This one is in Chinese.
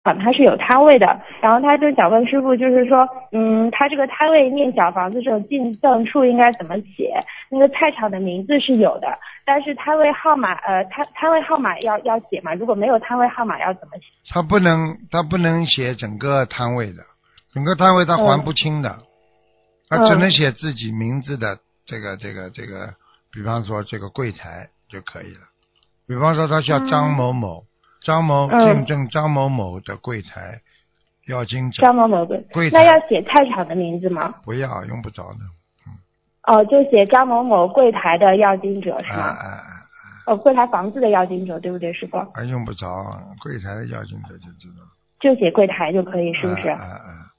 他是有摊位的，然后他就想问师傅，就是说，他这个摊位念小房子这种进赠处应该怎么写？那个菜场的名字是有的，但是摊位号码，摊位号码要写嘛？如果没有摊位号码要怎么写？ 他不能写整个摊位的，整个摊位他还不清的，他只能写自己名字的这个，比方说这个柜台就可以了。比方说他叫张某某。见证张某某的柜台要经者。 张某某柜台，那要写菜场的名字吗？ 不要，用不着的。 就写张某某柜台的要经者是吗？柜台房子的要经者，对不对，师傅？ 用不着，柜台的要经者就知道。 就写柜台就可以，是不是？